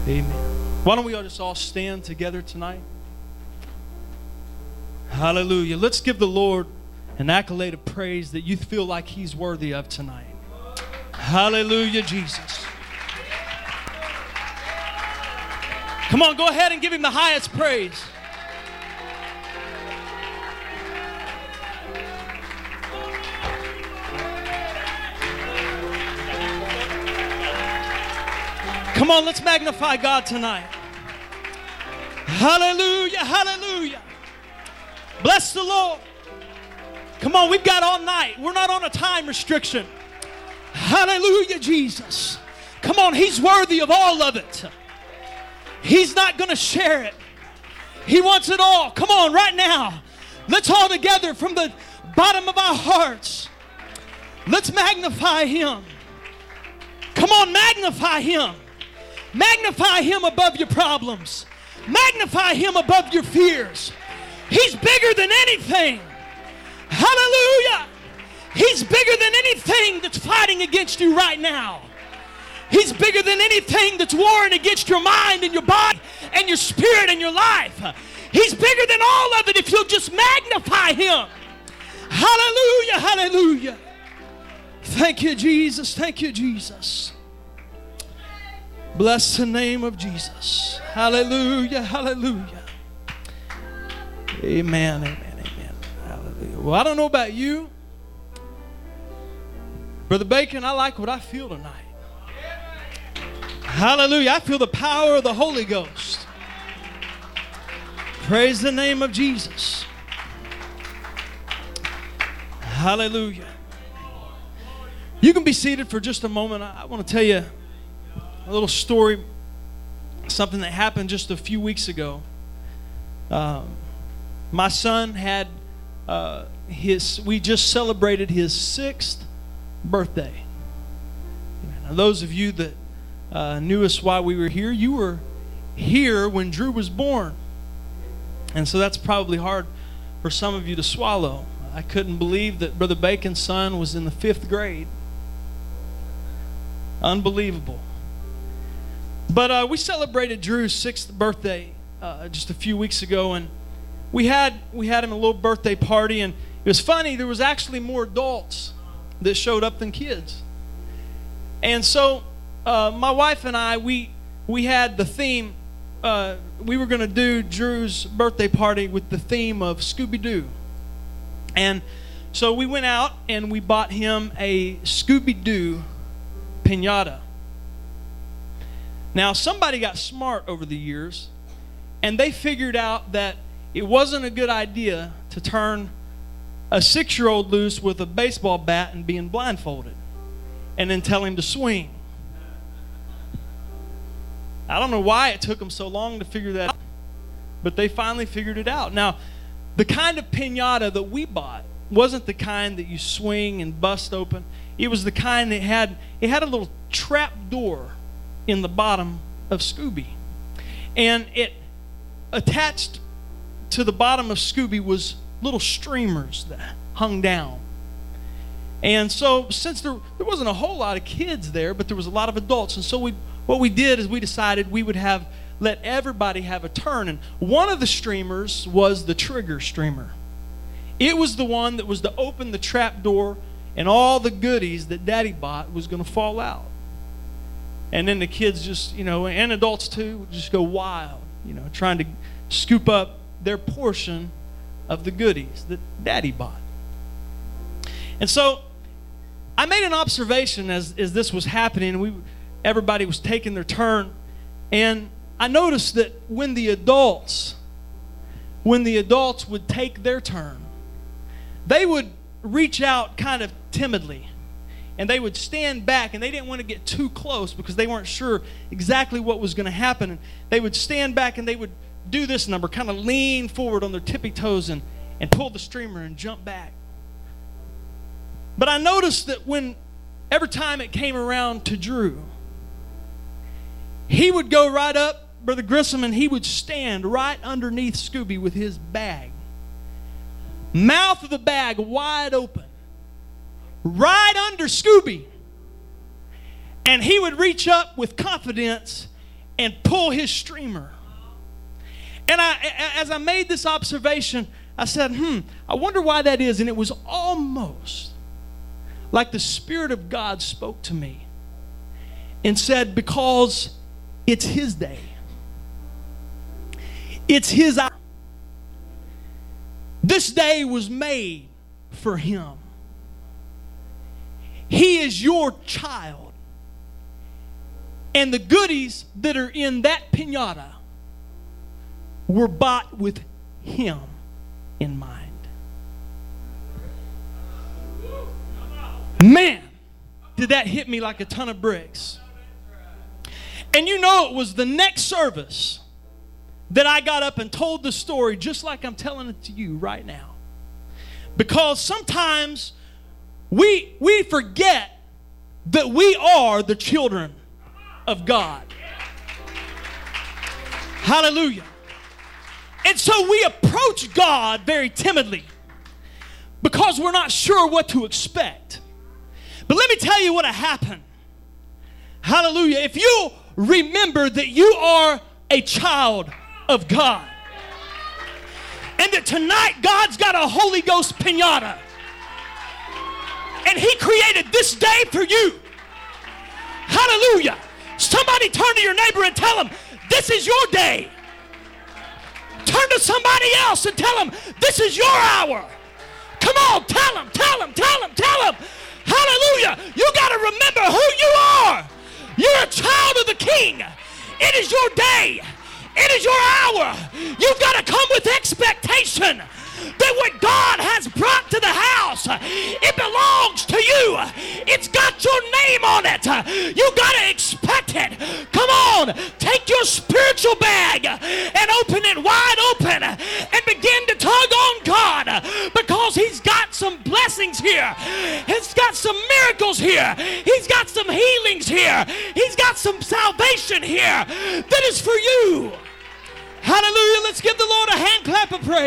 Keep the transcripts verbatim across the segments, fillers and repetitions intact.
Amen. Why don't we all just all stand together tonight? Hallelujah. Let's give the Lord an accolade of praise that you feel like He's worthy of tonight. Hallelujah, Jesus. Come on, go ahead and give Him the highest praise. Come on, let's magnify God tonight. Hallelujah, hallelujah. Bless the Lord. Come on, we've got all night. We're not on a time restriction. Hallelujah, Jesus. Come on, He's worthy of all of it. He's not going to share it. He wants it all. Come on, right now. Let's all together from the bottom of our hearts. Let's magnify Him. Come on, magnify Him. Magnify Him above your problems. Magnify Him above your fears. He's bigger than anything. Hallelujah. He's bigger than anything that's fighting against you right now. He's bigger than anything that's warring against your mind and your body and your spirit and your life. He's bigger than all of it if you'll just magnify Him. Hallelujah, hallelujah. Thank you, Jesus. Thank you, Jesus. Bless the name of Jesus. Hallelujah, hallelujah. Amen, amen, amen. Hallelujah. Well, I don't know about you. Brother Bacon, I like what I feel tonight. Hallelujah. I feel the power of the Holy Ghost. Praise the name of Jesus. Hallelujah. You can be seated for just a moment. I want to tell you a little story, something that happened just a few weeks ago. Um, my son had uh, his, we just celebrated his sixth birthday. Now, those of you that uh, knew us while we were here, you were here when Drew was born. And so that's probably hard for some of you to swallow. I couldn't believe that Brother Bacon's son was in the fifth grade. Unbelievable. But uh, we celebrated Drew's sixth birthday uh, just a few weeks ago, and we had we had him a little birthday party, and it was funny. There was actually more adults that showed up than kids, and so uh, my wife and I we we had the theme. Uh, we were going to do Drew's birthday party with the theme of Scooby-Doo, and so we went out and we bought him a Scooby-Doo piñata. Now, somebody got smart over the years, and they figured out that it wasn't a good idea to turn a six-year-old loose with a baseball bat and being blindfolded and then tell him to swing. I don't know why it took them so long to figure that out, but they finally figured it out. Now, the kind of piñata that we bought wasn't the kind that you swing and bust open. It was the kind that had, it had a little trap door in the bottom of Scooby. And it attached to the bottom of Scooby was little streamers that hung down. And so since there, there wasn't a whole lot of kids there, but there was a lot of adults. And so we what we did is we decided we would have let everybody have a turn. And one of the streamers was the trigger streamer. It was the one that was to open the trap door, and all the goodies that Daddy bought was going to fall out. And then the kids just, you know, and adults too, would just go wild, you know, trying to scoop up their portion of the goodies that Daddy bought. And so I made an observation as, as this was happening. We, everybody was taking their turn. And I noticed that when the adults, when the adults would take their turn, they would reach out kind of timidly. And they would stand back, and they didn't want to get too close because they weren't sure exactly what was going to happen. And they would stand back, and they would do this number, kind of lean forward on their tippy toes and, and pull the streamer and jump back. But I noticed that when every time it came around to Drew, he would go right up, Brother Grissom, and he would stand right underneath Scooby with his bag. Mouth of the bag wide open. Right under Scooby. And he would reach up with confidence and pull his streamer. And I, as I made this observation, I said, hmm, I wonder why that is. And it was almost like the Spirit of God spoke to me and said, because it's his day. It's his hour. This day was made for him. He is your child. And the goodies that are in that piñata were bought with him in mind. Man, did that hit me like a ton of bricks. And you know, it was the next service that I got up and told the story just like I'm telling it to you right now. Because sometimes we, we forget that we are the children of God. Hallelujah. And so we approach God very timidly because we're not sure what to expect. But let me tell you what happened. Hallelujah. If you remember that you are a child of God, and that tonight God's got a Holy Ghost piñata, and he created this day for you. Hallelujah. Somebody turn to your neighbor and tell them, this is your day. Turn to somebody else and tell them, this is your hour. Come on, tell them, tell them, tell them, tell them. Hallelujah. You got to remember who you are. You're a child of the King. It is your day. It is your hour. You've got to come with expectation that what God has brought to the house, it belongs to you. It's got your name on it. You got to expect it. Come on, take your spiritual bag and open it wide open and begin to tug on God, because he's got some blessings here. He's got some miracles here. He's got some healings here. He's got some salvation here that is for you. Hallelujah. Let's give the Lord a hand clap of praise.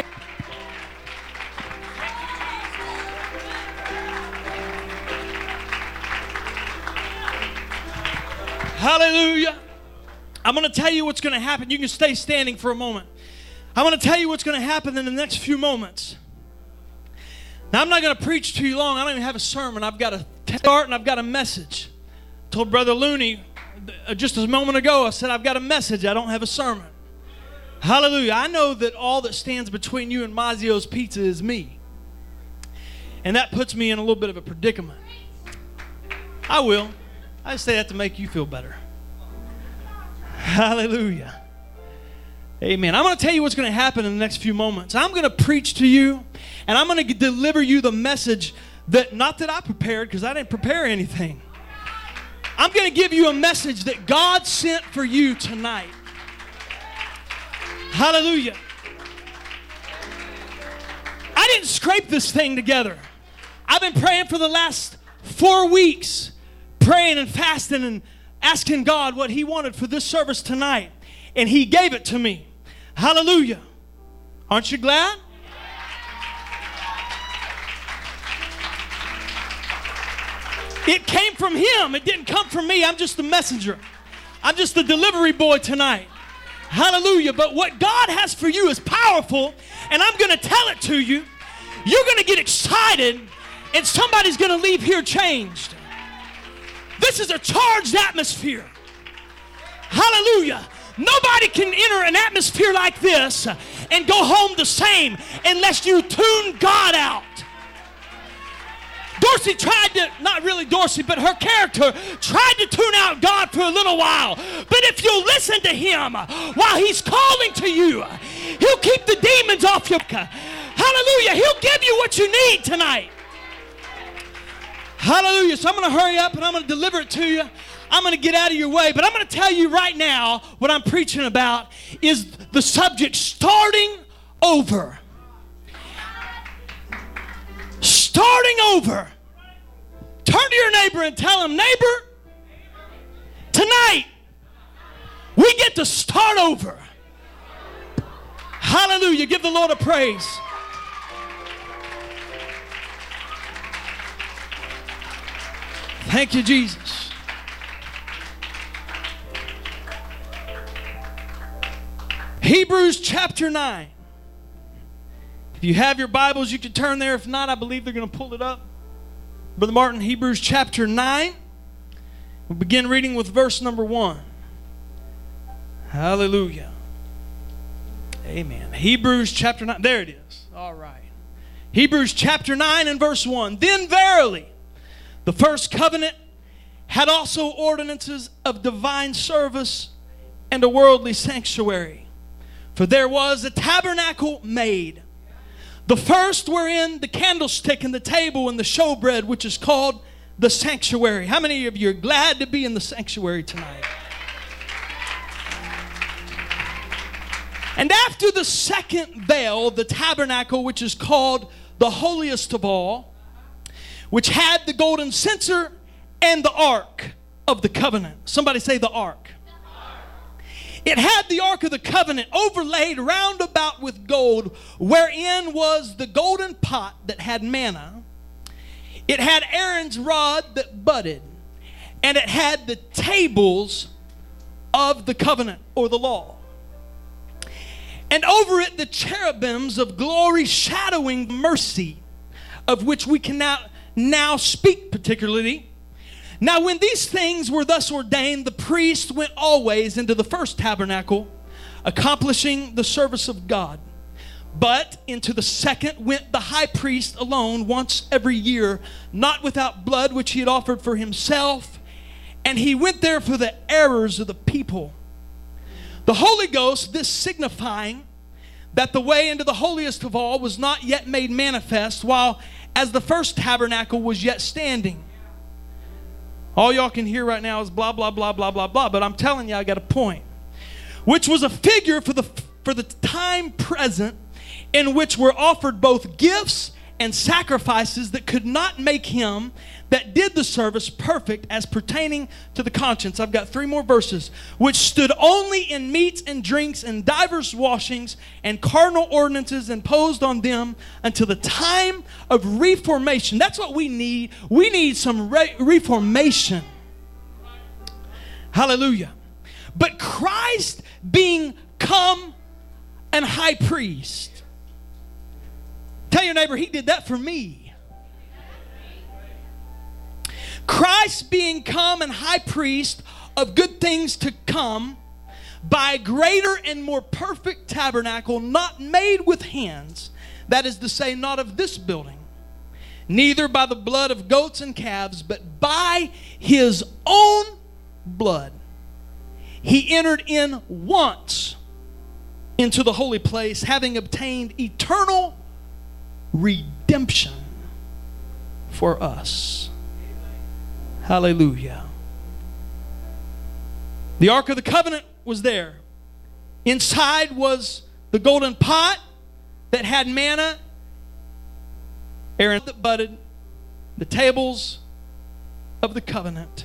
Hallelujah. I'm going to tell you what's going to happen. You can stay standing for a moment. I'm going to tell you what's going to happen in the next few moments. Now, I'm not going to preach too long. I don't even have a sermon. I've got a start and I've got a message. I told Brother Looney just a moment ago, I said, I've got a message. I don't have a sermon. Hallelujah. I know that all that stands between you and Mazio's Pizza is me. And that puts me in a little bit of a predicament. I will. I just say that to make you feel better. Hallelujah. Amen. I'm going to tell you what's going to happen in the next few moments. I'm going to preach to you, and I'm going to deliver you the message that, not that I prepared, because I didn't prepare anything. I'm going to give you a message that God sent for you tonight. Hallelujah. I didn't scrape this thing together. I've been praying for the last four weeks, praying and fasting and asking God what he wanted for this service tonight. And he gave it to me. Hallelujah. Aren't you glad? It came from him. It didn't come from me. I'm just the messenger. I'm just the delivery boy tonight. Hallelujah. But what God has for you is powerful, and I'm going to tell it to you. You're going to get excited, and somebody's going to leave here changed. This is a charged atmosphere. Hallelujah. Nobody can enter an atmosphere like this and go home the same unless you tune God out. Dorsey tried to, not really Dorsey, but her character tried to tune out God for a little while. But if you'll listen to him while he's calling to you, he'll keep the demons off you. Hallelujah. He'll give you what you need tonight. Hallelujah. So I'm going to hurry up and I'm going to deliver it to you. I'm going to get out of your way. But I'm going to tell you right now what I'm preaching about is the subject starting over. Starting over. Turn to your neighbor and tell him, neighbor, tonight we get to start over. Hallelujah. Give the Lord a praise. Thank you, Jesus. Hebrews chapter nine. If you have your Bibles, you can turn there. If not, I believe they're going to pull it up. Brother Martin, Hebrews chapter nine. We'll begin reading with verse number one. Hallelujah. Amen. Hebrews chapter nine. There it is. All right. Hebrews chapter nine and verse one. Then verily, the first covenant had also ordinances of divine service and a worldly sanctuary. For there was a tabernacle made, the first wherein the candlestick and the table and the showbread, which is called the sanctuary. How many of you are glad to be in the sanctuary tonight? And after the second veil, the tabernacle, which is called the holiest of all, which had the golden censer and the ark of the covenant. Somebody say the ark. It had the ark of the covenant overlaid round about with gold, wherein was the golden pot that had manna. It had Aaron's rod that budded, and it had the tables of the covenant or the law. And over it the cherubims of glory shadowing mercy, of which we can now, now speak particularly. Now when these things were thus ordained, the priest went always into the first tabernacle, accomplishing the service of God. But into the second went the high priest alone once every year, not without blood, which he had offered for himself. And he went there for the errors of the people. The Holy Ghost, this signifying that the way into the holiest of all was not yet made manifest, while as the first tabernacle was yet standing. All y'all can hear right now is blah, blah, blah, blah, blah, blah. But I'm telling you, I got a point. Which was a figure for the, for the time present, in which were offered both gifts and sacrifices that could not make him that did the service perfect as pertaining to the conscience. I've got three more verses. Which stood only in meats and drinks and divers washings and cardinal ordinances imposed on them until the time of reformation. That's what we need. We need some re- reformation. Hallelujah. But Christ being come an high priest. Tell your neighbor, he did that for me. Christ being come and high priest of good things to come, by a greater and more perfect tabernacle, not made with hands, that is to say, not of this building, neither by the blood of goats and calves, but by his own blood. He entered in once into the holy place, having obtained eternal redemption for us. Hallelujah. The Ark of the Covenant was there. Inside was the golden pot that had manna, Aaron that budded, the tables of the covenant.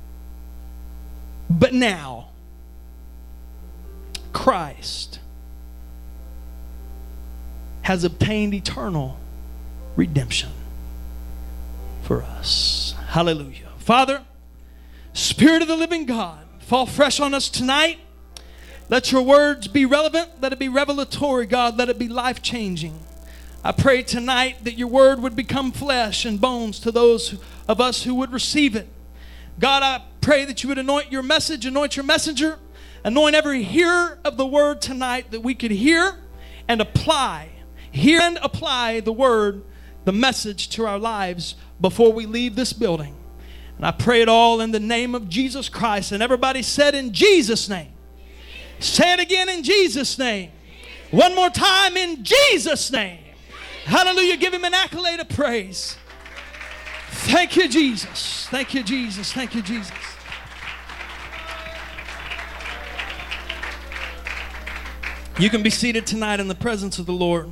But now, Christ has obtained eternal redemption for us. Hallelujah. Father, Spirit of the living God, fall fresh on us tonight. Let your words be relevant. Let it be revelatory, God. Let it be life-changing. I pray tonight that your word would become flesh and bones to those of us who would receive it. God, I pray that you would anoint your message, anoint your messenger, anoint every hearer of the word tonight, that we could hear and apply, hear and apply the word, the message to our lives before we leave this building. And I pray it all in the name of Jesus Christ. And everybody said, in Jesus' name. Say it again, in Jesus' name. One more time, in Jesus' name. Hallelujah. Give him an accolade of praise. Thank you, Jesus. Thank you, Jesus. Thank you, Jesus. You can be seated tonight in the presence of the Lord.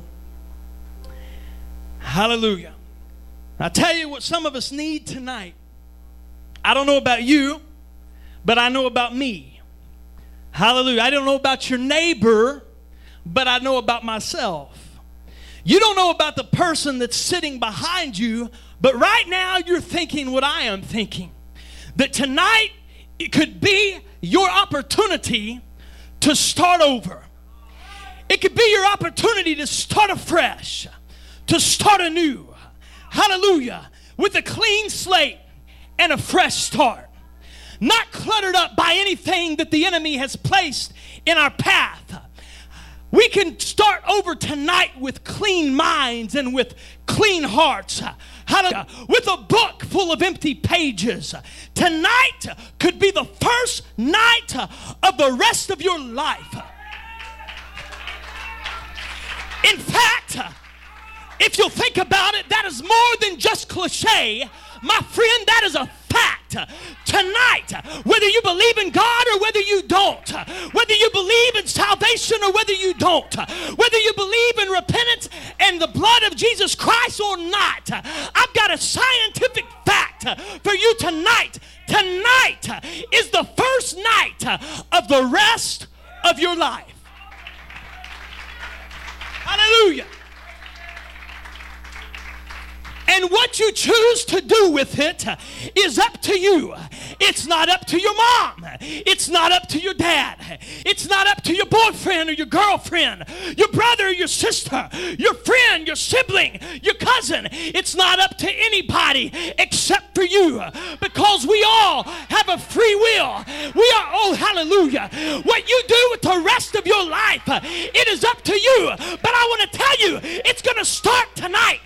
Hallelujah. I tell you what some of us need tonight. I don't know about you, but I know about me. Hallelujah. I don't know about your neighbor, but I know about myself. You don't know about the person that's sitting behind you, but right now you're thinking what I am thinking. That tonight it could be your opportunity to start over. It could be your opportunity to start afresh, to start anew. Hallelujah. With a clean slate and a fresh start. Not cluttered up by anything that the enemy has placed in our path. We can start over tonight with clean minds and with clean hearts. Hallelujah. With a book full of empty pages. Tonight could be the first night of the rest of your life. In fact, if you'll think about it, that is more than just cliche. My friend, that is a fact. Tonight, whether you believe in God or whether you don't, whether you believe in salvation or whether you don't, whether you believe in repentance and the blood of Jesus Christ or not, I've got a scientific fact for you tonight. Tonight is the first night of the rest of your life. Hallelujah. And what you choose to do with it is up to you. It's not up to your mom. It's not up to your dad. It's not up to your boyfriend or your girlfriend, your brother or your sister, your friend, your sibling, your cousin. It's not up to anybody except for you, because we all have a free will. We are, oh hallelujah. What you do with the rest of your life, it is up to you. But I want to tell you, it's going to start tonight.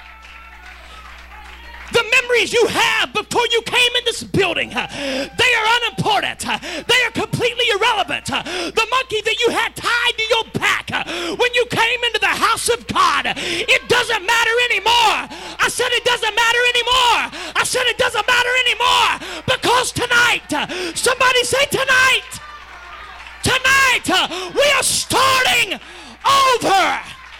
The memories you have before you came in this building, they are unimportant. They are completely irrelevant. The monkey that you had tied to your back when you came into the house of God, it doesn't matter anymore. I said it doesn't matter anymore. I said it doesn't matter anymore, because tonight, somebody say tonight, tonight we are starting over.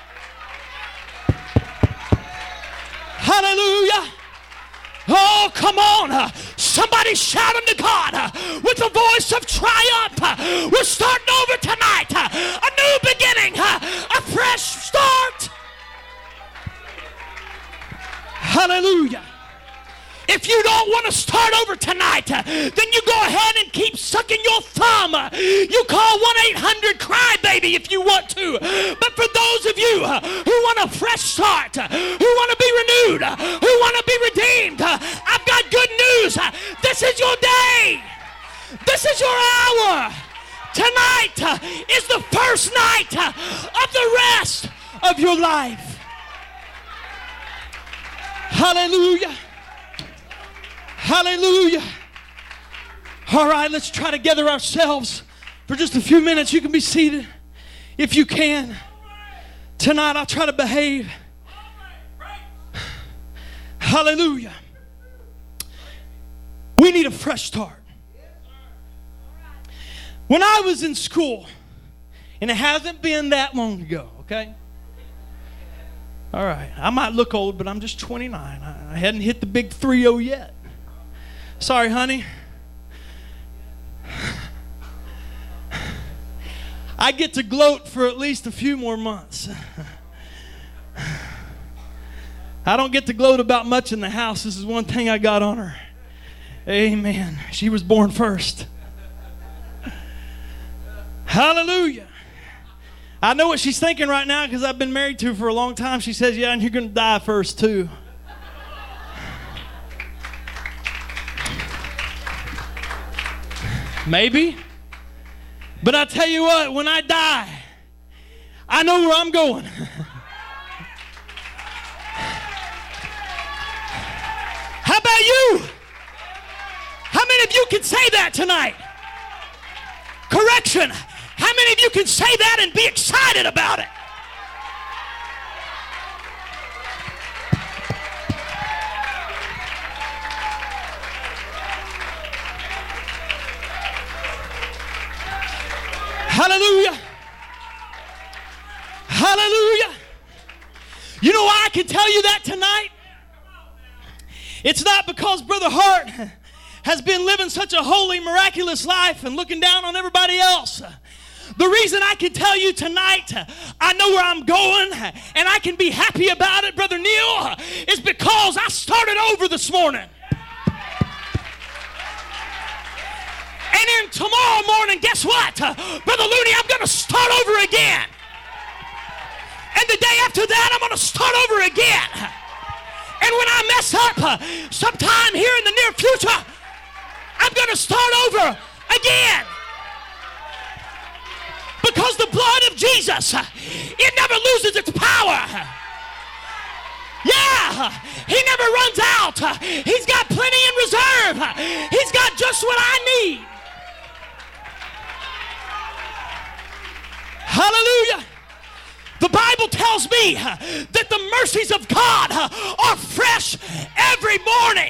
Hallelujah. Oh, come on. Somebody shout unto God with a voice of triumph. We're starting over tonight. A new beginning. A fresh start. Hallelujah. If you don't want to start over tonight, then you go ahead and keep sucking your thumb. You call one eight hundred cry baby if you want to. But for those of you who want a fresh start, who want to be renewed, who want to be redeemed, I've got good news. This is your day. This is your hour. Tonight is the first night of the rest of your life. Hallelujah. Hallelujah. All right, let's try to gather ourselves for just a few minutes. You can be seated if you can. Tonight I'll try to behave. Hallelujah. We need a fresh start. When I was in school, and it hasn't been that long ago, okay? All right, I might look old, but I'm just twenty-nine. I hadn't hit the big three oh yet. Sorry, honey. I get to gloat for at least a few more months. I don't get to gloat about much in the house. This is one thing I got on her. Amen. She was born first. Hallelujah. I know what she's thinking right now because I've been married to her for a long time. She says, yeah, and you're going to die first too. Maybe. But I tell you what, when I die, I know where I'm going. How about you? How many of you can say that tonight? Correction. How many of you can say that and be excited about it? Hallelujah. Hallelujah. You know why I can tell you that tonight? It's not because Brother Hart has been living such a holy, miraculous life and looking down on everybody else. The reason I can tell you tonight, I know where I'm going and I can be happy about it, Brother Neil, is because I started over this morning. And then tomorrow morning, guess what? Brother Looney, I'm going to start over again. after that, I'm going to start over again. And when I mess up uh, sometime here in the near future, I'm going to start over again. Because the blood of Jesus, uh, it never loses its power. Yeah, he never runs out. He's got plenty in reserve. He's got just what I need. Hallelujah. The Bible tells me that the mercies of God are fresh every morning.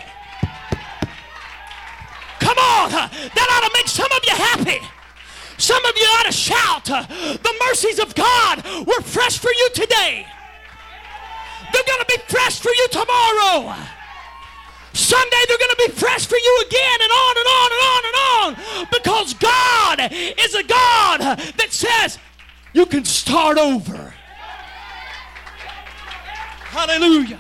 Come on, that ought to make some of you happy. Some of you ought to shout, the mercies of God were fresh for you today. They're going to be fresh for you tomorrow. Someday they're going to be fresh for you again, and on and on and on and on. Because God is a God that says you can start over. Hallelujah.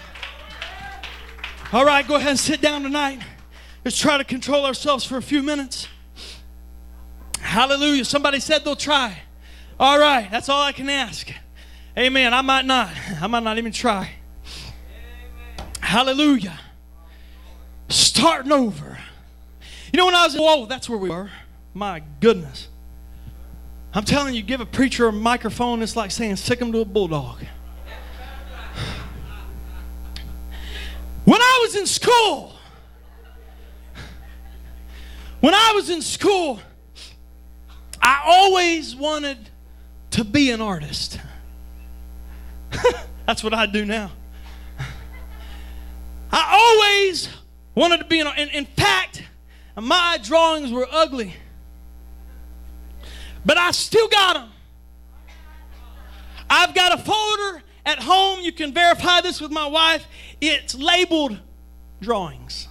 All right, go ahead and sit down tonight. Let's try to control ourselves for a few minutes. Hallelujah. Somebody said they'll try. All right, that's all I can ask. Amen. I might not. I might not even try. Amen. Hallelujah. Starting over. You know when I was in, whoa, that's where we were. My goodness. I'm telling you, give a preacher a microphone, it's like saying sick him to a bulldog. When I was in school, when I was in school, I always wanted to be an artist. That's what I do now. I always wanted to be an artist. In, in fact, my drawings were ugly. But I still got them. I've got a folder at home. You can verify this with my wife. It's labeled drawings.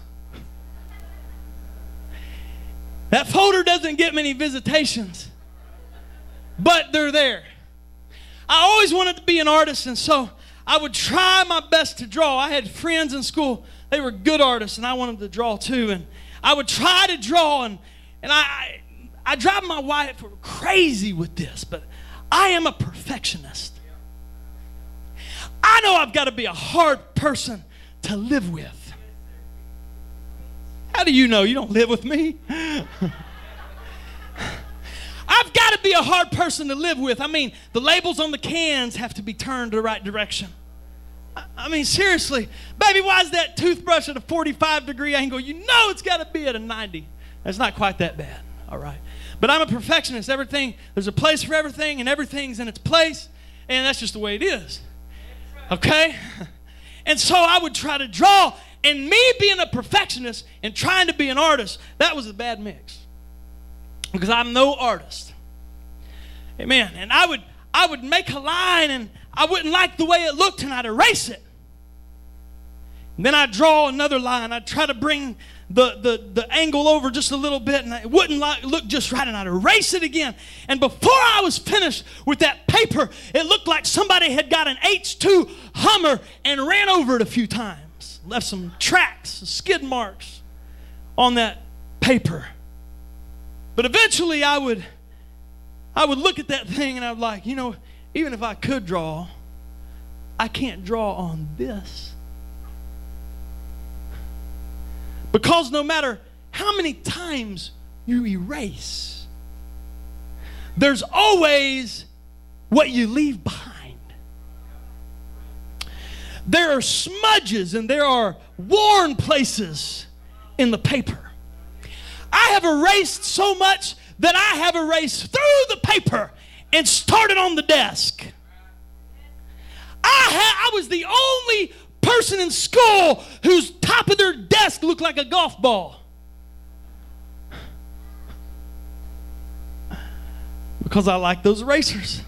That folder doesn't get many visitations, but they're there. I always wanted to be an artist, and so I would try my best to draw. I had friends in school. They were good artists, and I wanted to draw too. And I would try to draw, and, and I, I, I drive my wife crazy with this, but I am a perfectionist. I know I've got to be a hard person to live with. How do you know? You don't live with me. I've got to be a hard person to live with. I mean, the labels on the cans have to be turned the right direction. I, I mean, seriously. Baby, why is that toothbrush at a forty-five degree angle? You know it's got to be at a ninety. That's not quite that bad. All right. But I'm a perfectionist. Everything, there's a place for everything, and everything's in its place. And that's just the way it is. Okay? And so I would try to draw. And me being a perfectionist and trying to be an artist, that was a bad mix. Because I'm no artist. Amen. And I would I would make a line and I wouldn't like the way it looked and I'd erase it. And then I'd draw another line. I'd try to bring the, the, the angle over just a little bit and it wouldn't like, look just right and I'd erase it again. And before I was finished with that paper, it looked like somebody had got an H two Hummer and ran over it a few times. Left some tracks, skid marks on that paper. But eventually I would I would look at that thing and I would like, you know, even if I could draw, I can't draw on this. Because no matter how many times you erase, there's always what you leave behind. There are smudges and there are worn places in the paper. I have erased so much that I have erased through the paper and started on the desk. I, ha- I was the only person in school whose top of their desk looked like a golf ball. Because I like those erasers.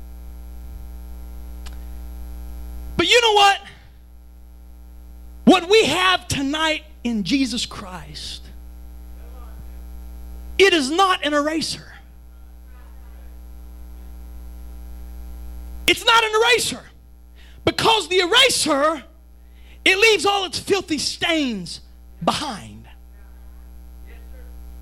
But you know what? What we have tonight in Jesus Christ, it is not an eraser. It's not an eraser. Because the eraser, it leaves all its filthy stains behind.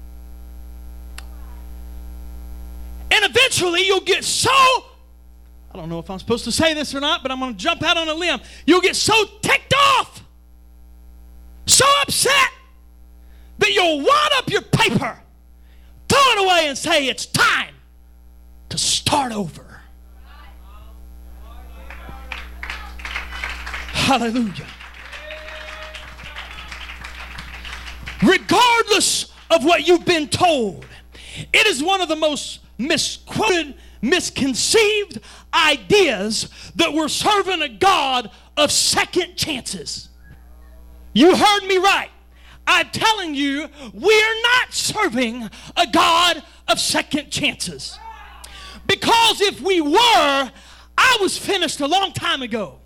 And eventually you'll get so I don't know if I'm supposed to say this or not, but I'm going to jump out on a limb. You'll get so ticked off, so upset, that you'll wad up your paper, throw it away, and say, it's time to start over. Hallelujah. Regardless of what you've been told, it is one of the most misquoted, misconceived ideas that we're serving a God of second chances. You heard me right. I'm telling you, we're not serving a God of second chances. Because if we were, I was finished a long time ago.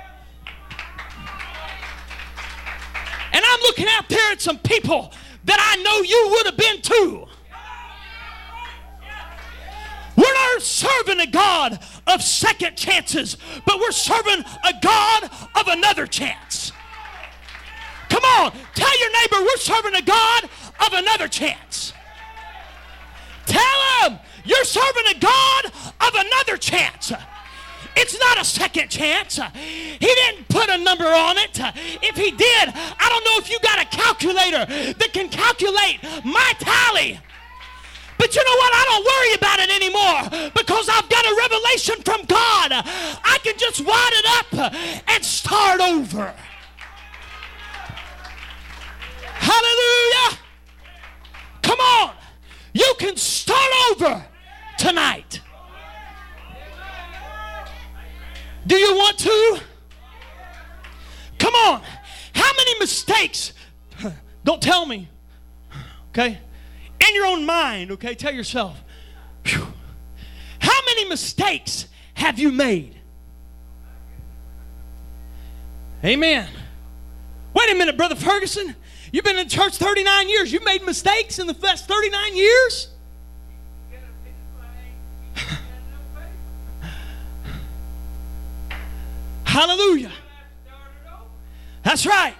And I'm looking out there at some people that I know you would have been too. We're not serving a God of second chances, but we're serving a God of another chance. Come on, tell your neighbor we're serving a God of another chance. Tell him you're serving a God of another chance. It's not a second chance. He didn't put a number on it. If he did, I don't know if you got a calculator that can calculate my tally. But you know what? I don't worry about it anymore because I've got a revelation from God. I can just wad it up and start over. Hallelujah. Come on. You can start over tonight. Do you want to? Come on. How many mistakes? Don't tell me. Okay? In your own mind, okay? Tell yourself. Whew. How many mistakes have you made? Amen. Wait a minute, Brother Ferguson. You've been in church thirty-nine years. You made mistakes in the last thirty-nine years? Hallelujah. That's right.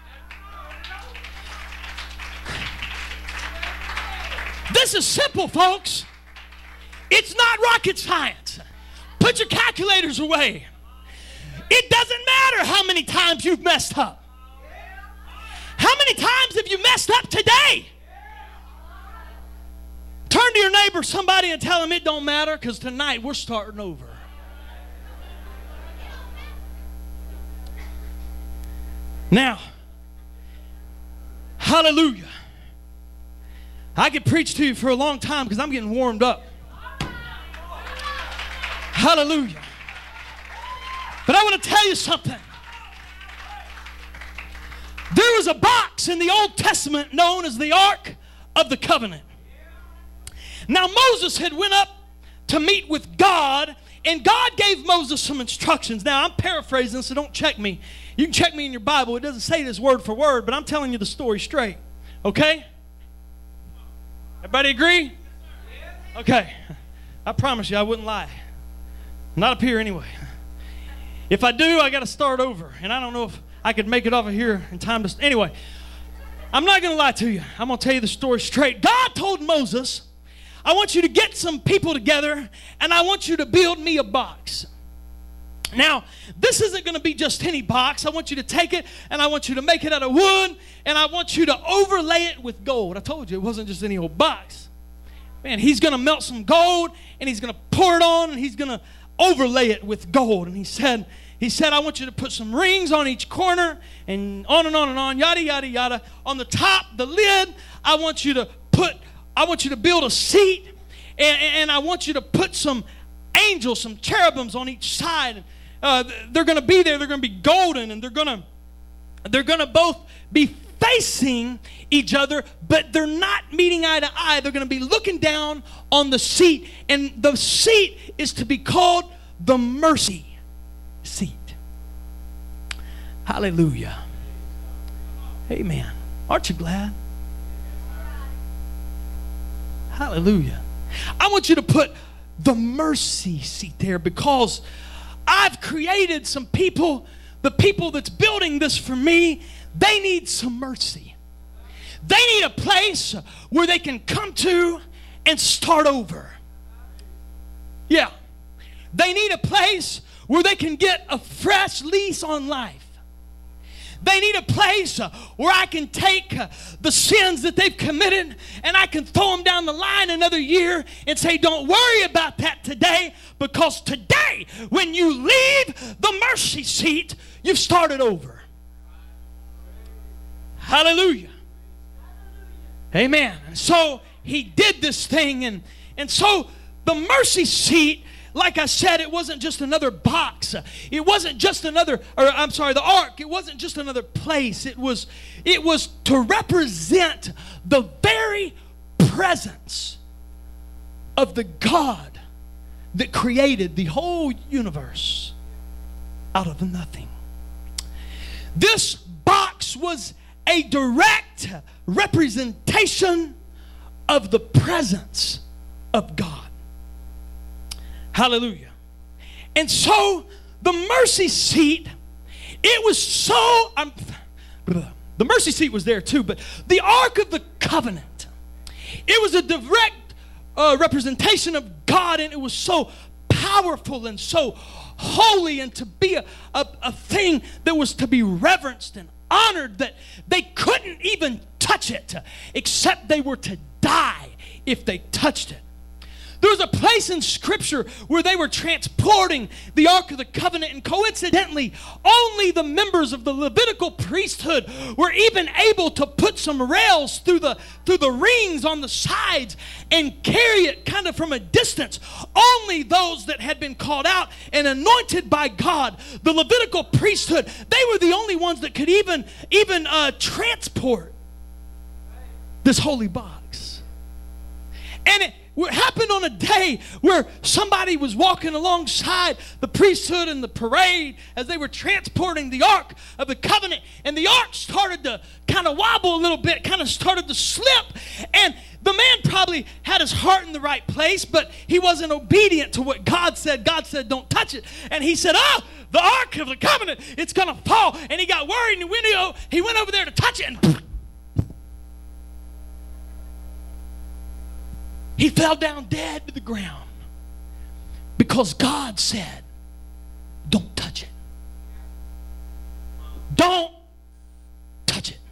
This is simple, folks. It's not rocket science. Put your calculators away. It doesn't matter how many times you've messed up. How many times have you messed up today? Turn to your neighbor, somebody, and tell them it don't matter because tonight we're starting over. Now, hallelujah. I could preach to you for a long time because I'm getting warmed up. Hallelujah. But I want to tell you something. There was a box in the Old Testament known as the Ark of the Covenant. Now Moses had went up to meet with God, and God gave Moses some instructions. Now I'm paraphrasing, so don't check me. You can check me in your Bible. It doesn't say this word for word, but I'm telling you the story straight. Okay? Everybody agree? Okay. I promise you I wouldn't lie. Not up here anyway. If I do, I got to start over. And I don't know if I could make it off of here in time to... Anyway, I'm not going to lie to you. I'm going to tell you the story straight. God told Moses, I want you to get some people together and I want you to build me a box. Now, this isn't going to be just any box. I want you to take it and I want you to make it out of wood and I want you to overlay it with gold. I told you it wasn't just any old box. Man, he's going to melt some gold and he's going to pour it on and he's going to overlay it with gold. And he said, he said, I want you to put some rings on each corner and on and on and on, yada, yada, yada. On the top, the lid, I want you to put, I want you to build a seat and, and I want you to put some angels, some cherubims on each side. Uh, they're going to be there. They're going to be golden, and they're going to they're going to both be facing each other, but they're not meeting eye to eye. They're going to be looking down on the seat, and the seat is to be called the mercy seat. Hallelujah. Amen. Aren't you glad? Hallelujah. I want you to put the mercy seat there because I've created some people, the people that's building this for me, they need some mercy. They need a place where they can come to and start over. Yeah. They need a place where they can get a fresh lease on life. They need a place uh, where I can take uh, the sins that they've committed and I can throw them down the line another year and say, don't worry about that today, because today, when you leave the mercy seat, you've started over. Hallelujah. Amen. And so he did this thing, and, and so the mercy seat, like I said, it wasn't just another box. It wasn't just another, or I'm sorry, the ark. It wasn't just another place. It was, it was to represent the very presence of the God that created the whole universe out of nothing. This box was a direct representation of the presence of God. Hallelujah. And so the mercy seat, it was so, um, the mercy seat was there too, but the Ark of the Covenant, it was a direct uh, representation of God, and it was so powerful and so holy, and to be a, a, a thing that was to be reverenced and honored, that they couldn't even touch it except they were to die if they touched it. There was a place in Scripture where they were transporting the Ark of the Covenant, and coincidentally, only the members of the Levitical priesthood were even able to put some rails through the, through the rings on the sides and carry it kind of from a distance. Only those that had been called out and anointed by God, the Levitical priesthood, they were the only ones that could even, even uh, transport this holy box. And it It happened on a day where somebody was walking alongside the priesthood and the parade as they were transporting the Ark of the Covenant, and the Ark started to kind of wobble a little bit, kind of started to slip, and the man probably had his heart in the right place, but he wasn't obedient to what God said. God said, don't touch it. And he said, oh, the Ark of the Covenant, it's going to fall. And he got worried, and he went over there to touch it, and he fell down dead to the ground because God said, don't touch it. Don't touch it.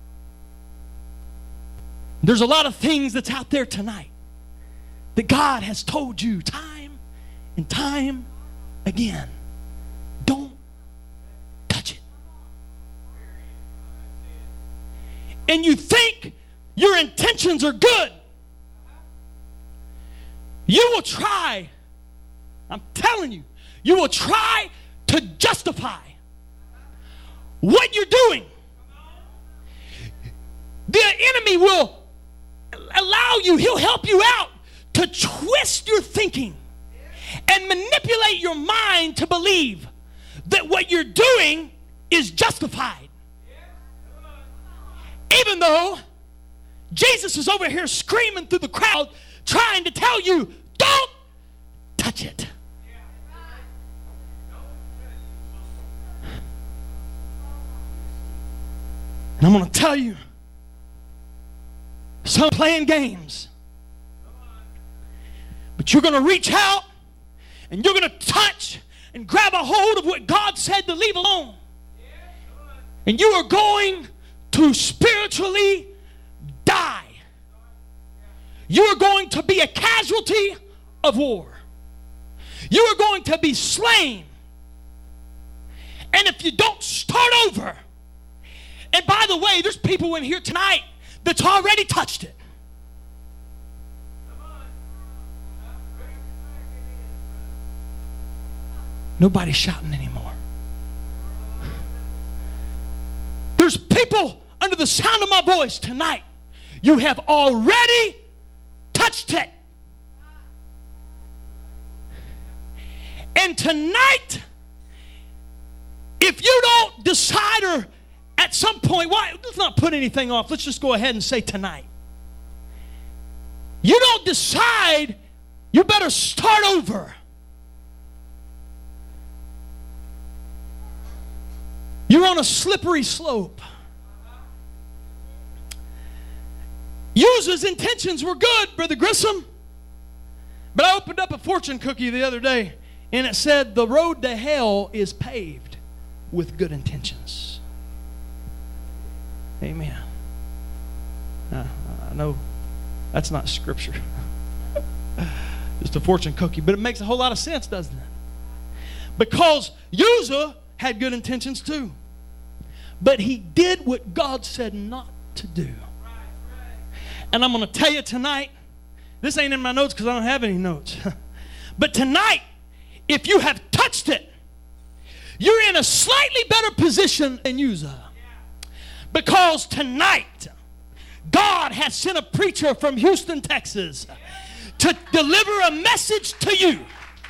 There's a lot of things that's out there tonight that God has told you time and time again. Don't touch it. And you think your intentions are good. You will try, I'm telling you, you will try to justify what you're doing. The enemy will allow you, he'll help you out to twist your thinking and manipulate your mind to believe that what you're doing is justified. Even though Jesus is over here screaming through the crowd, trying to tell you, don't touch it. And I'm going to tell you, some playing games, but you're going to reach out and you're going to touch and grab a hold of what God said to leave alone. And you are going to spiritually die. You are going to be a casualty of war. You are going to be slain. And if you don't start over, and by the way, there's people in here tonight that's already touched it. Nobody's shouting anymore. There's people under the sound of my voice tonight. You have already touched it. And tonight, if you don't decide, or at some point, why, let's not put anything off. Let's just go ahead and say tonight. You don't decide, you better start over. You're on a slippery slope. User's intentions were good, Brother Grissom. But I opened up a fortune cookie the other day, And it said the road to hell is paved with good intentions. Amen. Uh, I know that's not scripture. Just a fortune cookie. But it makes a whole lot of sense, doesn't it? Because Uzzah had good intentions too. But he did what God said not to do. And I'm going to tell you tonight, this ain't in my notes because I don't have any notes. But tonight, if you have touched it, you're in a slightly better position than Uzzah. Because tonight, God has sent a preacher from Houston, Texas, to deliver a message to you.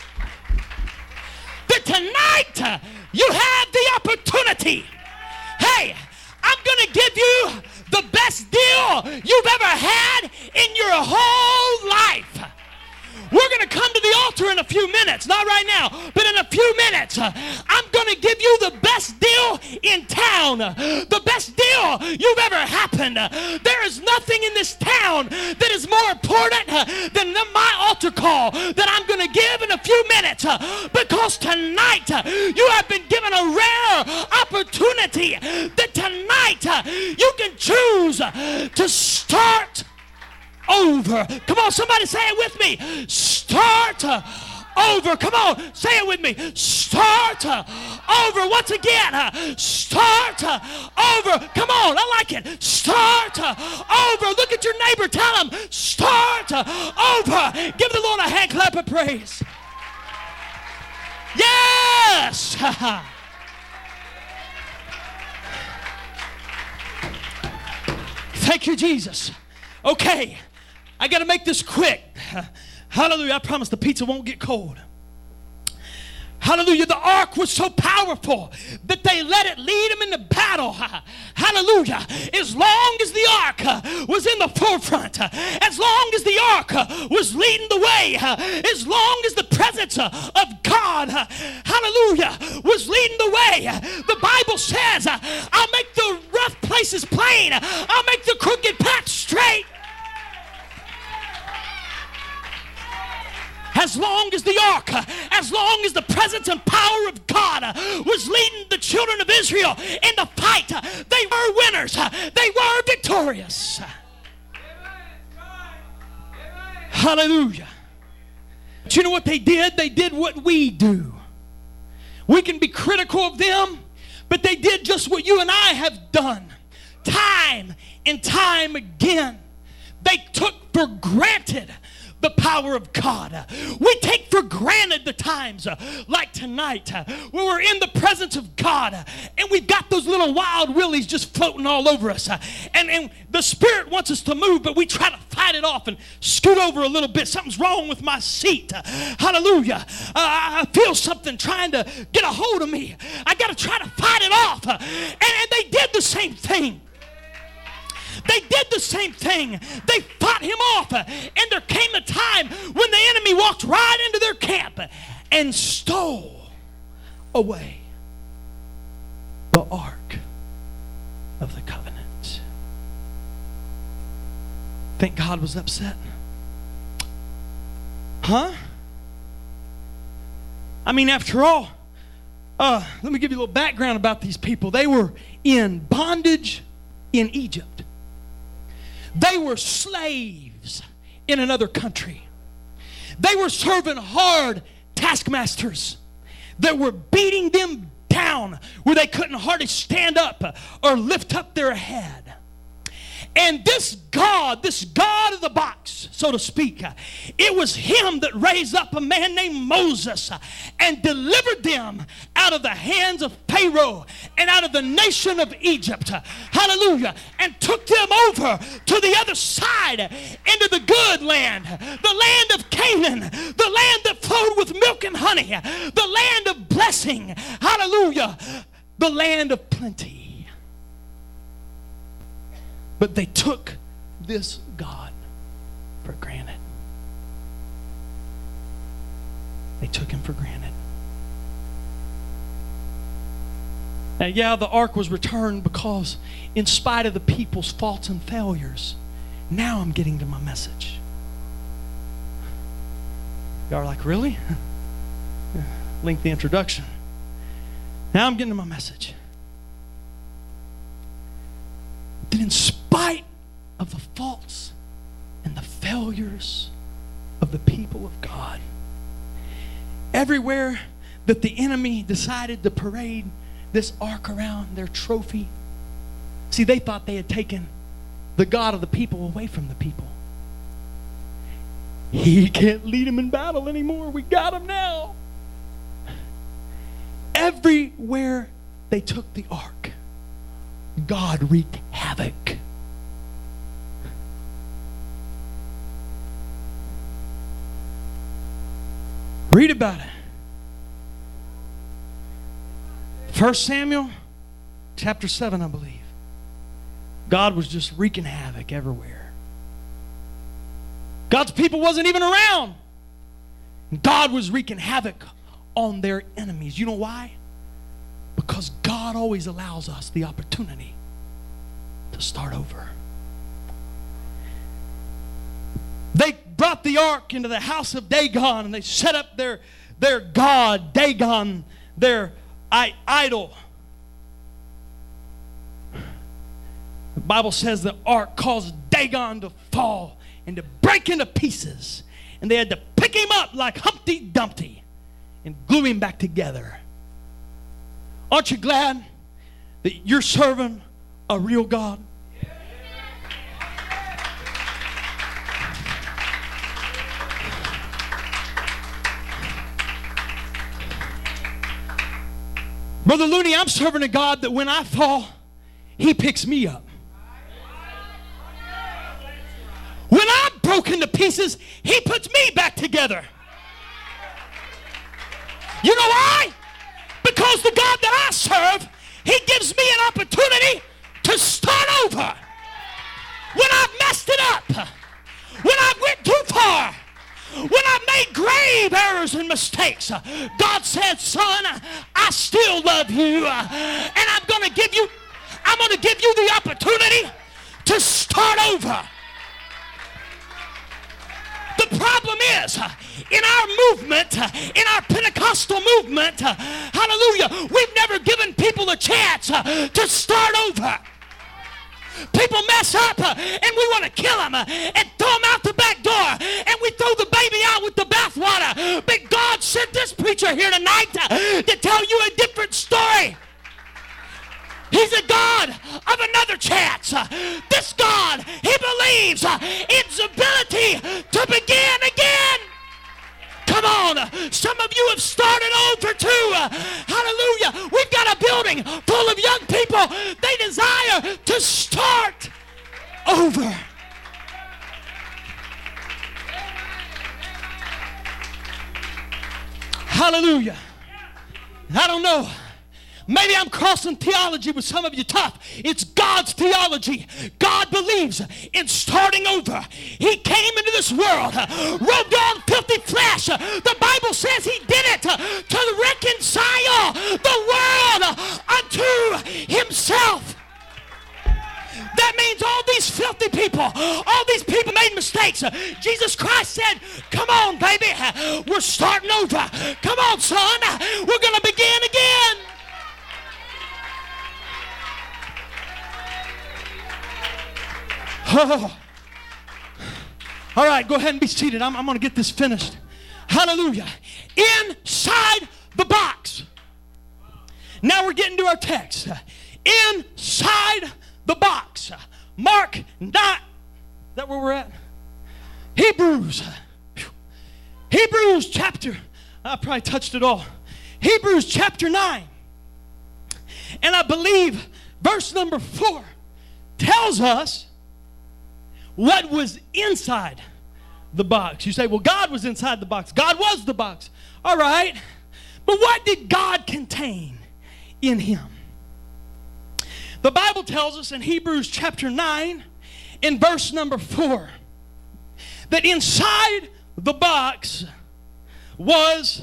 That tonight, you have the opportunity. Hey, I'm going to give you the best deal you've ever had in your whole life. We're going to come to the altar in a few minutes. Not right now, but in a few minutes. I'm going to give you the best deal in town. The best deal you've ever happened. There is nothing in this town that is more important than my altar call that I'm going to give in a few minutes. Because tonight you have been given a rare opportunity that tonight you can choose to start over. Come on, somebody say it with me. Start over. Come on, say it with me. Start over. Once again, start over. Come on, I like it. Start over. Look at your neighbor. Tell him, start over. Give the Lord a hand clap of praise. Yes. Thank you, Jesus. Okay. I got to make this quick. Hallelujah. I promise the pizza won't get cold. Hallelujah. The ark was so powerful that they let it lead them into battle. Hallelujah. As long as the ark was in the forefront, as long as the ark was leading the way, as long as the presence of God, hallelujah, was leading the way, the Bible says, I'll make the rough places plain. I'll make the crooked path straight. As long as the ark, as long as the presence and power of God was leading the children of Israel in the fight, they were winners. They were victorious. Hallelujah. But you know what they did? They did what we do. We can be critical of them, but they did just what you and I have done time and time again. They took for granted the power of God. We take for granted the times uh, like tonight uh, where we're in the presence of God uh, and we've got those little wild willies just floating all over us. Uh, and, and the Spirit wants us to move, but we try to fight it off and scoot over a little bit. Something's wrong with my seat. Uh, hallelujah. Uh, I feel something trying to get a hold of me. I got to try to fight it off. Uh, and, and they did the same thing. They did the same thing. They fought him off. And there came a time when the enemy walked right into their camp and stole away the ark of the covenant. Think God was upset? Huh? I mean, after all, uh, let me give you a little background about these people. They were in bondage in Egypt. They were slaves in another country. They were serving hard taskmasters that were beating them down where they couldn't hardly stand up or lift up their head. And this God, this God of the box, so to speak, it was him that raised up a man named Moses and delivered them out of the hands of Pharaoh and out of the nation of Egypt. Hallelujah. And took them over to the other side into the good land, the land of Canaan, the land that flowed with milk and honey, the land of blessing. Hallelujah. The land of plenty. But they took this God for granted. They took him for granted. Now, yeah, the ark was returned because in spite of the people's faults and failures, now I'm getting to my message. Y'all are like, really? Lengthy introduction. Now I'm getting to my message. That in spite of the faults and the failures of the people of God, everywhere that the enemy decided to parade this ark around, their trophy, see, they thought they had taken the God of the people away from the people. He can't lead them in battle anymore. We got him now. Everywhere they took the ark, God wreaked havoc. Read about it. First Samuel chapter seven, I believe. God was just wreaking havoc everywhere. God's people wasn't even around. God was wreaking havoc on their enemies. You know why? Because God always allows us the opportunity to start over. They brought the ark into the house of Dagon, and they set up their, their god, Dagon, their I, idol. The Bible says the ark caused Dagon to fall and to break into pieces. And they had to pick him up like Humpty Dumpty and glue him back together. Aren't you glad that you're serving a real God? Brother Looney, I'm serving a God that when I fall, He picks me up. When I'm broken to pieces, He puts me back together. You know why? Because the God that I serve, He gives me an opportunity to start over. When I've messed it up, when I've went too far, when I've made grave errors and mistakes, God said, son, I still love you, and I'm going to give you, I'm going to give you the opportunity to start over. The problem is, in our movement, in our Pentecostal movement, hallelujah, we've never given people a chance to start over. People mess up uh, and we want to kill them uh, and throw them out the back door, and we throw the baby out with the bathwater. But God sent this preacher here tonight uh, to tell you a different story. He's a God of another chance. Uh, this God, He believes uh, in His ability to begin again. Come on, uh, some of you have started over too. Uh, hallelujah. We've got a building full of young people. They desire to start over. Hallelujah. I don't know. Maybe I'm crossing theology with some of you tough. It's God's theology. God believes in starting over. He came into this world, robed on filthy flesh. The Bible says He did it to reconcile the world unto Himself. That means all these filthy people, all these people made mistakes. Jesus Christ said, come on, baby, we're starting over. Come on, son, we're going to begin again. Oh. All right, go ahead and be seated. I'm, I'm going to get this finished. Hallelujah. Inside the box. Now we're getting to our text. Inside the box. Mark nine. Is that where we're at? Hebrews. Hebrews chapter. I probably touched it all. Hebrews chapter nine. And I believe verse number four tells us what was inside the box. You say, well, God was inside the box. God was the box. All right. But what did God contain in Him? The Bible tells us in Hebrews chapter nine, in verse number four, that inside the box was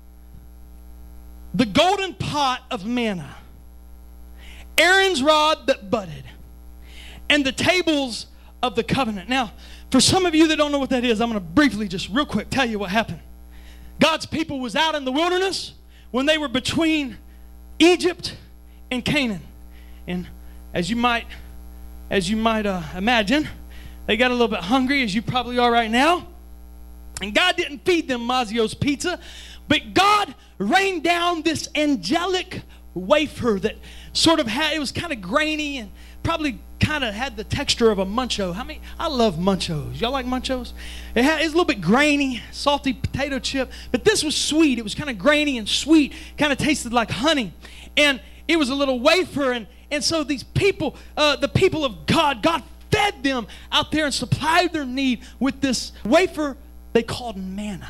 the golden pot of manna, Aaron's rod that budded, and the tables of the covenant. Now, for some of you that don't know what that is, I'm going to briefly, just real quick, tell you what happened. God's people was out in the wilderness when they were between Egypt and Canaan. And as you might, as you might uh, imagine, they got a little bit hungry, as you probably are right now. And God didn't feed them Mazio's pizza, but God rained down this angelic wafer that sort of had, it was kind of grainy and probably kind of had the texture of a Muncho. How many? I love Munchos. Y'all like Munchos? It, had, it was a little bit grainy, salty potato chip, but this was sweet. It was kind of grainy and sweet, kind of tasted like honey. And it was a little wafer, and, and so these people, uh, the people of God, God fed them out there and supplied their need with this wafer they called manna.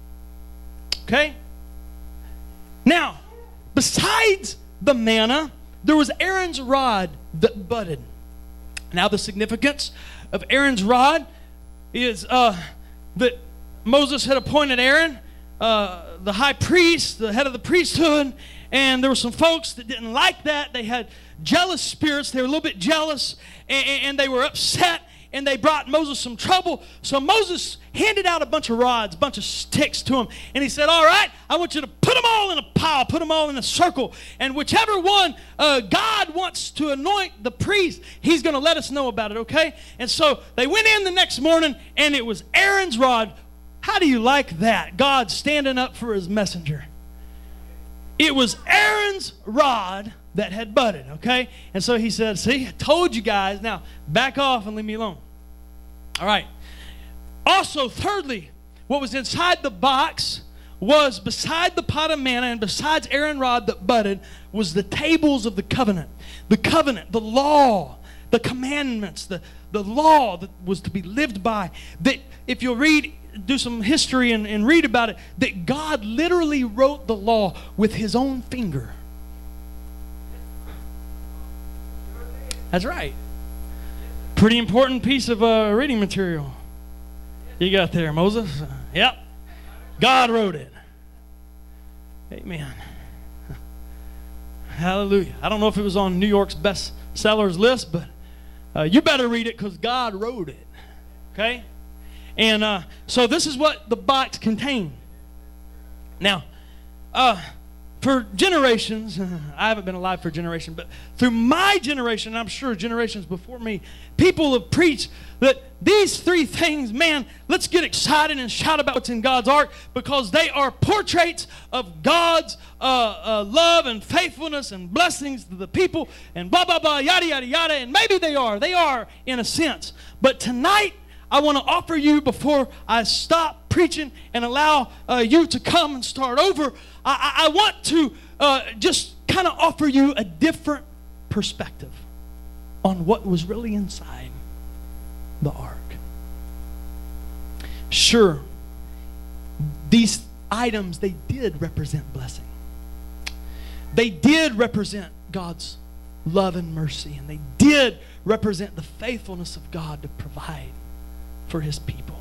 Okay? Now, besides the manna, there was Aaron's rod that budded. Now, the significance of Aaron's rod is uh, that Moses had appointed Aaron, uh, the high priest, the head of the priesthood, and there were some folks that didn't like that. They had jealous spirits. They were a little bit jealous, and, and they were upset, and they brought Moses some trouble. So Moses handed out a bunch of rods, a bunch of sticks to him, and he said, all right, I want you to put them all in a pile, put them all in a circle, and whichever one uh, God wants to anoint the priest, he's going to let us know about it, okay? And so they went in the next morning, and it was Aaron's rod. How do you like that? God standing up for his messenger. It was Aaron's rod that had budded, okay? And so he said, see, I told you guys. Now, back off and leave me alone. All right. Also, thirdly, what was inside the box was beside the pot of manna and besides Aaron's rod that budded was the tables of the covenant. The covenant, the law, the commandments, the, the law that was to be lived by. That if you'll read, do some history and, and read about it, that God literally wrote the law with his own finger. That's right. Pretty important piece of uh, reading material you got there, Moses. Uh, yep. God wrote it. Amen. Hallelujah. I don't know if it was on New York's best sellers list, but uh, you better read it because God wrote it. Okay? And uh, so this is what the box contained. Now, uh, for generations, I haven't been alive for a generation, but through my generation, and I'm sure generations before me, people have preached that these three things, man, let's get excited and shout about what's in God's ark because they are portraits of God's uh, uh, love and faithfulness and blessings to the people and blah, blah, blah, yada, yada, yada. And maybe they are. They are in a sense. But tonight, I want to offer you, before I stop preaching and allow uh, you to come and start over, I, I, I want to uh, just kind of offer you a different perspective on what was really inside the ark. Sure, these items, they did represent blessing. They did represent God's love and mercy, and they did represent the faithfulness of God to provide for his people.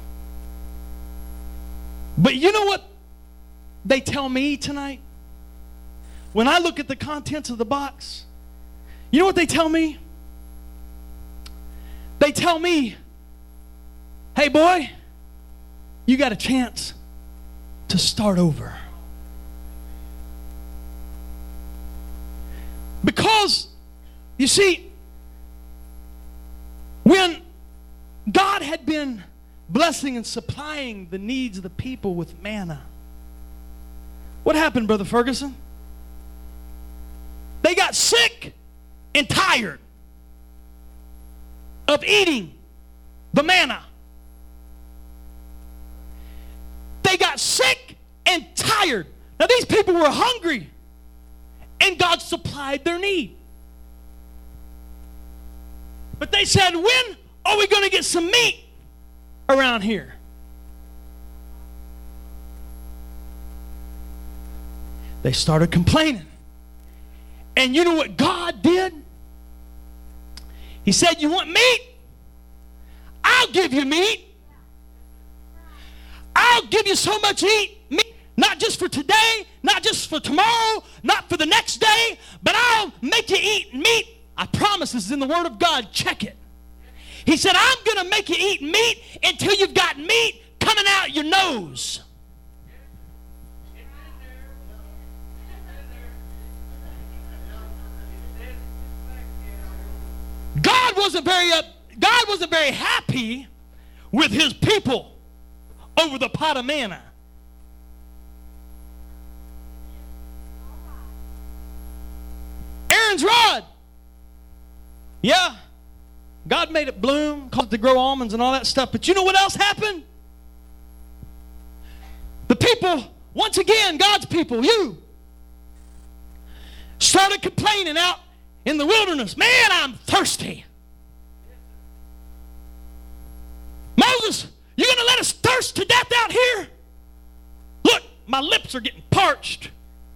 But you know what they tell me tonight? When I look at the contents of the box, you know what they tell me? They tell me, hey boy, you got a chance to start over. Because, you see, when God had been blessing and supplying the needs of the people with manna, what happened, Brother Ferguson? They got sick and tired of eating the manna. They got sick and tired. Now, these people were hungry, and God supplied their need. But they said, when are we going to get some meat around here? They started complaining. And you know what God did? He said, you want meat? I'll give you meat. I'll give you so much eat, meat, not just for today, not just for tomorrow, not for the next day, but I'll make you eat meat. I promise this is in the Word of God. Check it. He said, I'm going to make you eat meat until you've got meat coming out your nose. wasn't very up, God wasn't very happy with his people over the pot of manna. Aaron's rod. Yeah. God made it bloom, caused it to grow almonds and all that stuff. But you know what else happened? The people, once again, God's people, you, started complaining out in the wilderness. Man, I'm thirsty. Moses, you're going to let us thirst to death out here? Look, my lips are getting parched.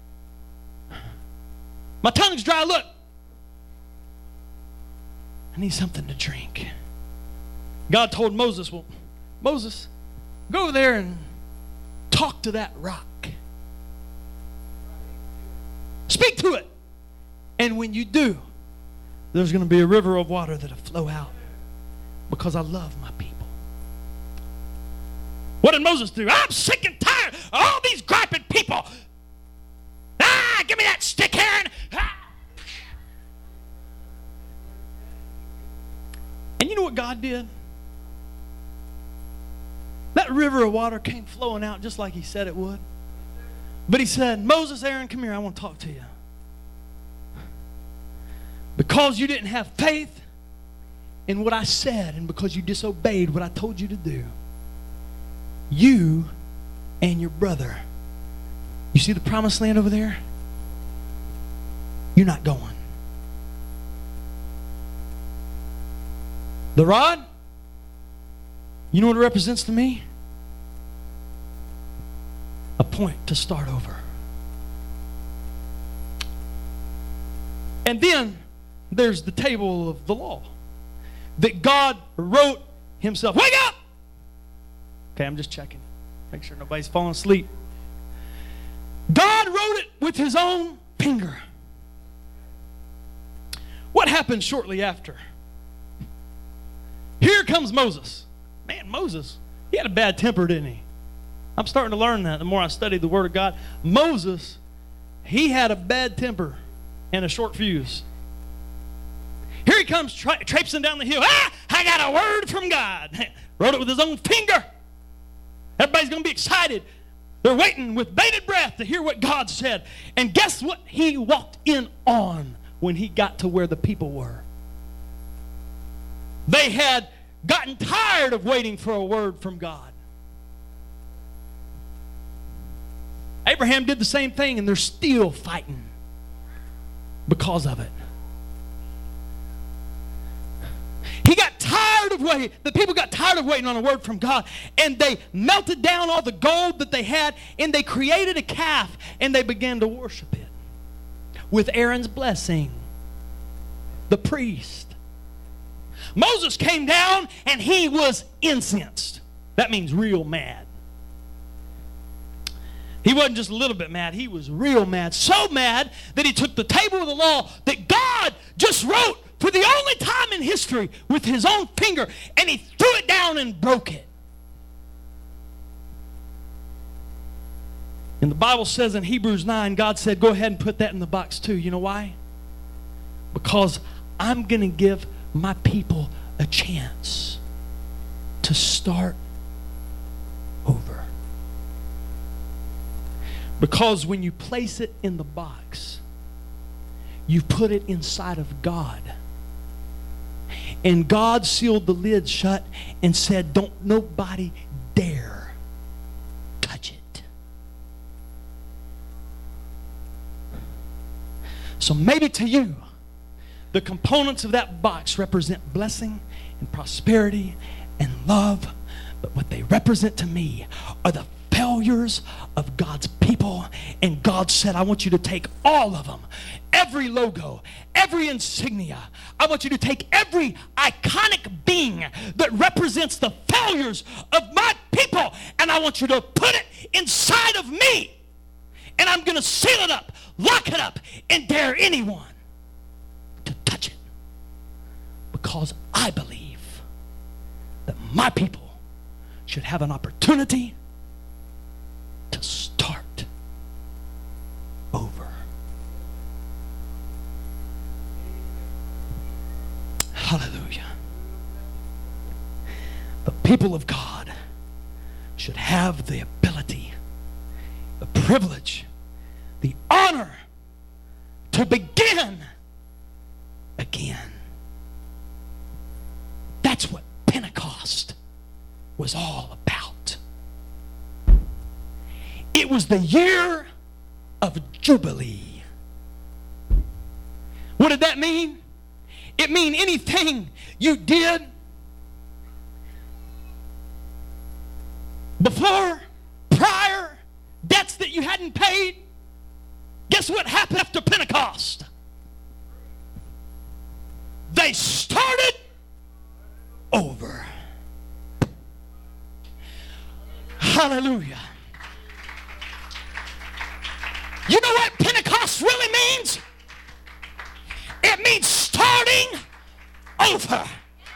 My tongue's dry. Look. I need something to drink. God told Moses, well, Moses, go over there and talk to that rock. Speak to it. And when you do, there's going to be a river of water that'll flow out because I love my people. What did Moses do? I'm sick and tired of all these griping people. Ah, give me that stick, Aaron. Ah. And you know what God did? That river of water came flowing out just like he said it would. But he said, Moses, Aaron, come here. I want to talk to you. Because you didn't have faith in what I said and because you disobeyed what I told you to do, you and your brother, you see the promised land over there? You're not going. The rod, you know what it represents to me? A point to start over. And then there's the table of the law that God wrote himself. Wake up! Okay, I'm just checking. Make sure nobody's falling asleep. God wrote it with his own finger. What happened shortly after? Here comes Moses. Man, Moses, he had a bad temper, didn't he? I'm starting to learn that the more I study the Word of God. Moses, he had a bad temper and a short fuse. Here he comes tra- traipsing down the hill. Ah, I got a word from God. Wrote it with his own finger. Everybody's going to be excited. They're waiting with bated breath to hear what God said. And guess what he walked in on when he got to where the people were? They had gotten tired of waiting for a word from God. Abraham did the same thing, and they're still fighting because of it. He got tired of waiting. The people got tired of waiting on a word from God, and they melted down all the gold that they had, and they created a calf, and they began to worship it with Aaron's blessing, the priest. Moses came down, and he was incensed. That means real mad. He wasn't just a little bit mad. He was real mad. So mad that he took the table of the law that God just wrote for the only time in history with his own finger, and he threw it down and broke it. And the Bible says in Hebrews nine, God said, go ahead and put that in the box too. You know why? Because I'm going to give my people a chance to start over. Because when you place it in the box, you put it inside of God. And God sealed the lid shut and said, don't nobody dare touch it. So maybe to you, the components of that box represent blessing and prosperity and love. But what they represent to me are the failures of God's people. And God said, I want you to take all of them, every logo, every insignia. I want you to take every iconic being that represents the failures of my people, and I want you to put it inside of me. And I'm going to seal it up, lock it up, and dare anyone to touch it. Because I believe that my people should have an opportunity to start over. Hallelujah. people of God should have the ability, the privilege, the honor to begin again. That's what Pentecost was all about. It was the year of Jubilee. What did that mean? It mean anything you did before, prior, debts that you hadn't paid. Guess what happened after Pentecost? They started over. Hallelujah. You know what Pentecost really means? It means starting over.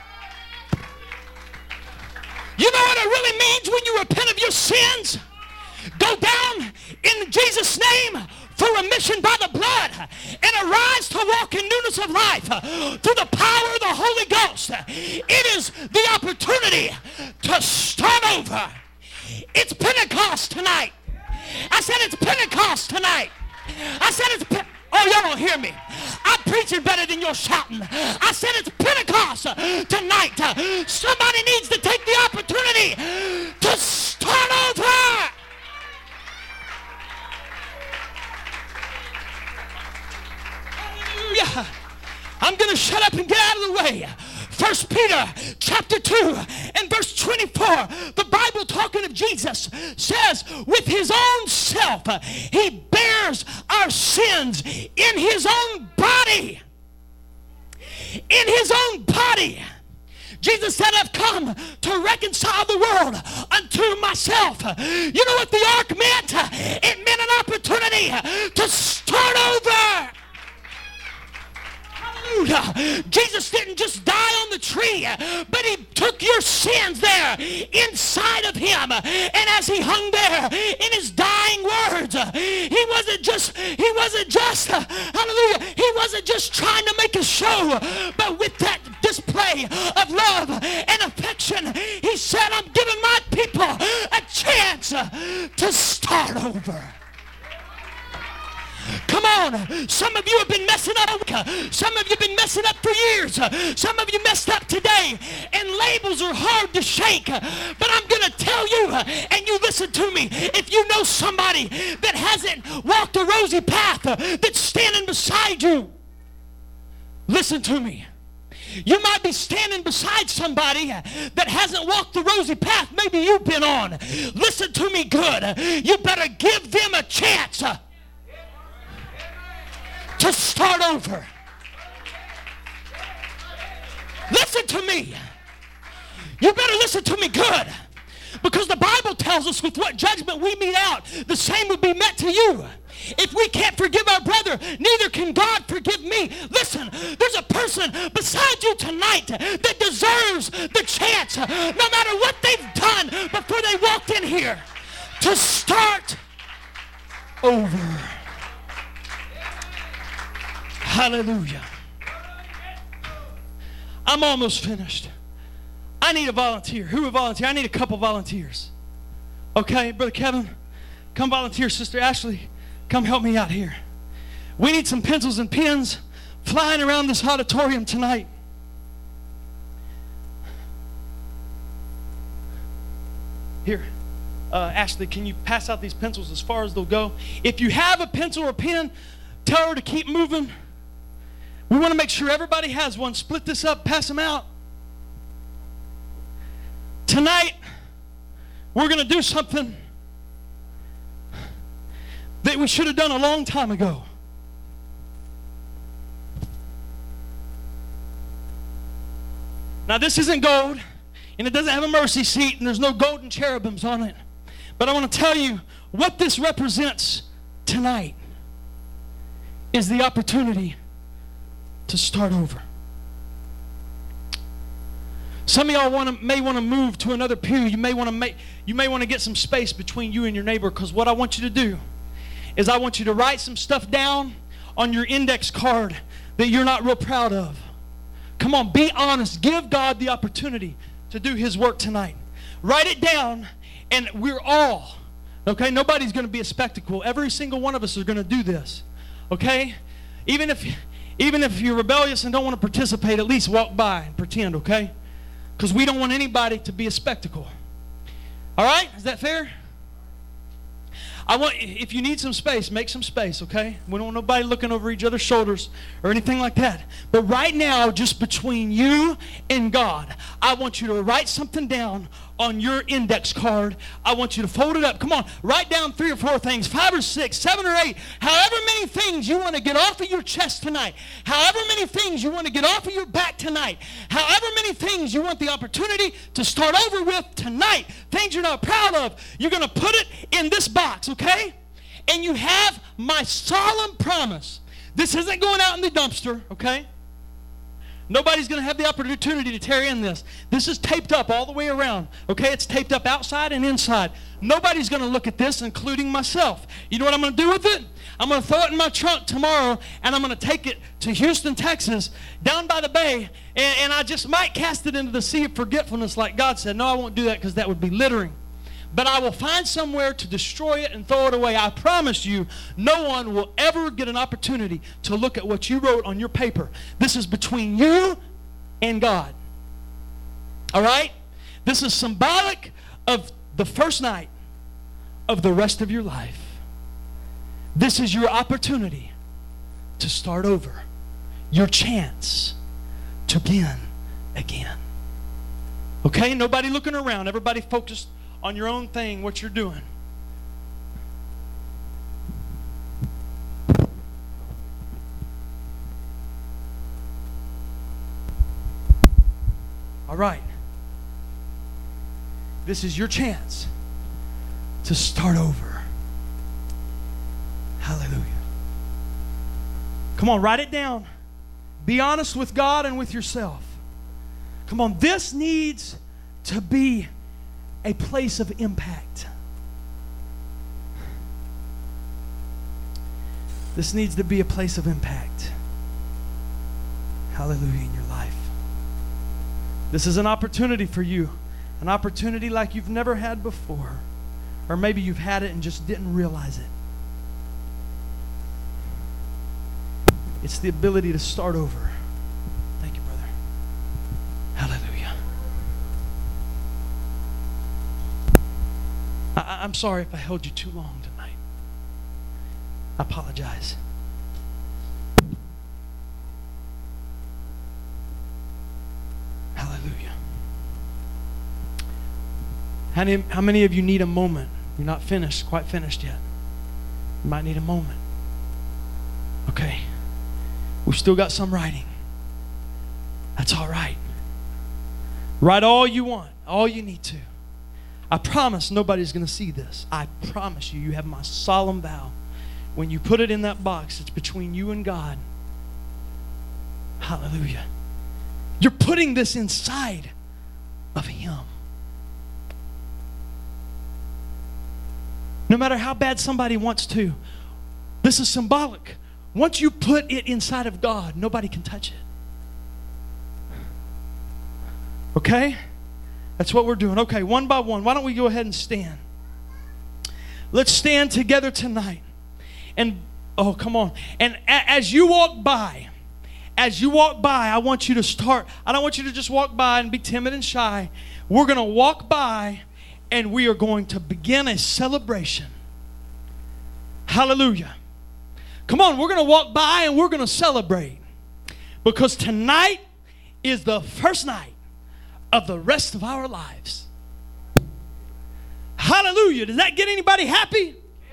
You know what it really means when you repent of your sins? Go down in Jesus' name for remission by the blood and arise to walk in newness of life through the power of the Holy Ghost. It is the opportunity to start over. It's Pentecost tonight. I said it's Pentecost tonight. I said it's Pentecost. Oh, y'all don't hear me. I'm preaching better than you're shouting. I said it's Pentecost tonight. Somebody needs to take the opportunity to start over. Hallelujah. I'm going to shut up and get out of the way. First Peter chapter two and verse twenty-four, the Bible talking of Jesus says, with his own self, he bears our sins in his own body. In his own body. Jesus said, I've come to reconcile the world unto myself. You know what the ark meant? It meant an opportunity to start over. Hallelujah. Jesus didn't just die on the tree, but he took your sins there inside of him. And as he hung there in his dying words, he wasn't just, he wasn't just, hallelujah, he wasn't just trying to make a show, but with that display of love and affection, he said, I'm giving my people a chance to start over. Come on. Some of you have been messing up. Some of you have been messing up for years. Some of you messed up today. And labels are hard to shake. But I'm going to tell you, and you listen to me, if you know somebody that hasn't walked a rosy path that's standing beside you, listen to me. You might be standing beside somebody that hasn't walked the rosy path maybe you've been on. Listen to me good. You better give them a chance to start over. Listen to me. You better listen to me good. Because the Bible tells us with what judgment we mete out, the same will be met to you. If we can't forgive our brother, neither can God forgive me. Listen, there's a person beside you tonight that deserves the chance, no matter what they've done before they walked in here, to start over. Hallelujah. I'm almost finished. I need a volunteer. Who will volunteer? I need a couple volunteers. Okay, Brother Kevin, come volunteer. Sister Ashley, come help me out here. We need some pencils and pens flying around this auditorium tonight. Here, uh, Ashley, can you pass out these pencils as far as they'll go? If you have a pencil or pen, tell her to keep moving. We want to make sure everybody has one. Split this up, pass them out. Tonight, we're going to do something that we should have done a long time ago. Now, this isn't gold, and it doesn't have a mercy seat, and there's no golden cherubims on it. But I want to tell you what this represents tonight is the opportunity to start over. Some of y'all want to, may want to move to another pew. You may want to make, you may want to get some space between you and your neighbor, because what I want you to do is I want you to write some stuff down on your index card that you're not real proud of. Come on, be honest. Give God the opportunity to do his work tonight. write it down, and we're all, okay? Nobody's going to be a spectacle. Every single one of us is going to do this, okay? Even if, even if you're rebellious and don't want to participate, at least walk by and pretend, okay? Because we don't want anybody to be a spectacle. All right? Is that fair? I want, if you need some space, make some space, okay? We don't want nobody looking over each other's shoulders or anything like that. But right now, just between you and God, I want you to write something down on your index card. I want you to fold it up. Come on, write down three or four things, five or six, seven or eight, however many things you want to get off of your chest tonight, however many things you want to get off of your back tonight, however many things you want the opportunity to start over with tonight, things you're not proud of, you're going to put it in this box, okay? And you have my solemn promise. This isn't going out in the dumpster, okay? Nobody's going to have the opportunity to tear in this. This is taped up all the way around. Okay, it's taped up outside and inside. Nobody's going to look at this, including myself. You know what I'm going to do with it? I'm going to throw it in my trunk tomorrow, and I'm going to take it to Houston, Texas, down by the bay, and, and I just might cast it into the sea of forgetfulness like God said. No, I won't do that because that would be littering. But I will find somewhere to destroy it and throw it away. I promise you, no one will ever get an opportunity to look at what you wrote on your paper. This is between you and God. All right? This is symbolic of the first night of the rest of your life. This is your opportunity to start over. Your chance to begin again. Okay? Nobody looking around. Everybody focused on your own thing, what you're doing. All right. This is your chance to start over. Hallelujah. Come on, write it down. Be honest with God and with yourself. Come on, this needs to be a place of impact. This needs to be a place of impact. Hallelujah, in your life. This is an opportunity for you. An opportunity like you've never had before. Or maybe you've had it and just didn't realize it. It's the ability to start over. Thank you, brother. Hallelujah. I, I'm sorry if I held you too long tonight. I apologize. Hallelujah. How many, how many of you need a moment? You're not finished, quite finished yet. You might need a moment. Okay. We've still got some writing. That's all right. Write all you want, all you need to. I promise nobody's going to see this. I promise you, you have my solemn vow. When you put it in that box, it's between you and God. Hallelujah. You're putting this inside of Him. No matter how bad somebody wants to, this is symbolic. Once you put it inside of God, nobody can touch it. Okay? That's what we're doing. Okay, one by one. Why don't we go ahead and stand? Let's stand together tonight. And, oh, come on. And a- as you walk by, as you walk by, I want you to start. I don't want you to just walk by and be timid and shy. We're going to walk by and we are going to begin a celebration. Hallelujah. Come on, we're going to walk by and we're going to celebrate. Because tonight is the first night of the rest of our lives. Hallelujah. Does that get anybody happy?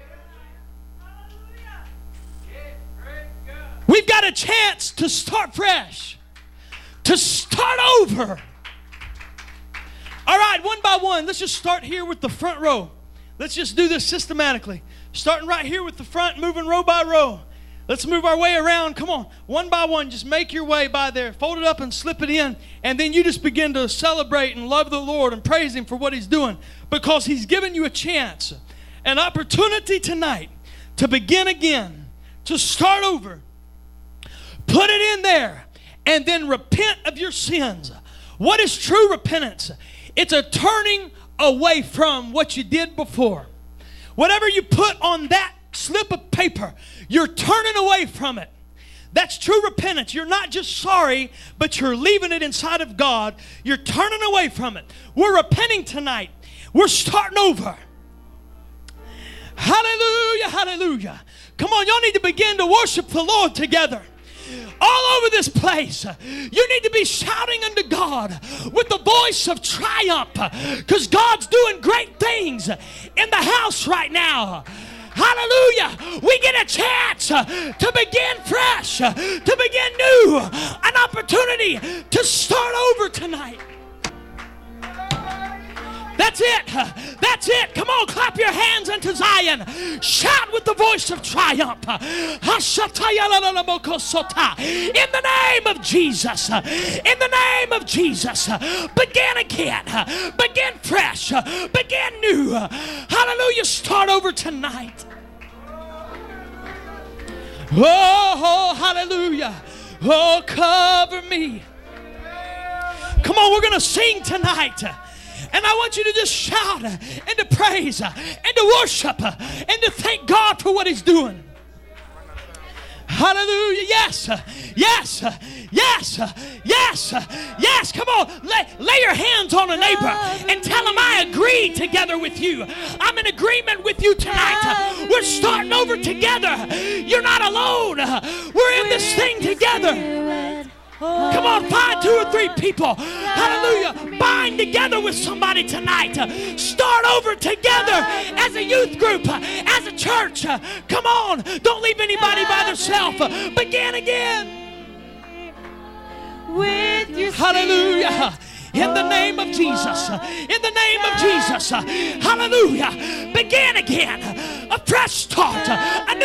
We've got a chance to start fresh, to start over. All right, one by one, let's just start here with the front row. Let's just do this systematically. Starting right here with the front, moving row by row. Let's move our way around. Come on, one by one, just make your way by there. Fold it up and slip it in. And then you just begin to celebrate and love the Lord and praise Him for what He's doing. Because He's given you a chance, an opportunity tonight to begin again, to start over. Put it in there and then repent of your sins. What is true repentance? It's a turning away from what you did before. Whatever you put on that slip of paper, you're turning away from it. That's true repentance. You're not just sorry, but you're leaving it inside of God. You're turning away from it. We're repenting tonight. We're starting over. Hallelujah, hallelujah. Come on, y'all need to begin to worship the Lord together. All over this place, you need to be shouting unto God with the voice of triumph, because God's doing great things in the house right now. Hallelujah. We get a chance to begin fresh, to begin new, an opportunity to start over tonight. That's it. That's it. Come on, clap your hands unto Zion. Shout with the voice of triumph. In the name of Jesus. In the name of Jesus. Begin again. Begin fresh. Begin new. Hallelujah. Start over tonight. Oh, hallelujah. Oh, cover me. Come on, we're going to sing tonight. And I want you to just shout and to praise and to worship and to thank God for what He's doing. Hallelujah. Yes, yes, yes, yes, yes. Come on, lay, lay your hands on a neighbor and tell them I agree together with you. I'm in agreement with you tonight. We're starting over together. You're not alone. We're in this thing together. Come on, find two or three people. Hallelujah. Bind together with somebody tonight. Start over together as a youth group, as a church. Come on. Don't leave anybody by themselves. Begin again. With your Hallelujah. In the name of Jesus. In the name of Jesus. Hallelujah. Begin again. A fresh start. A new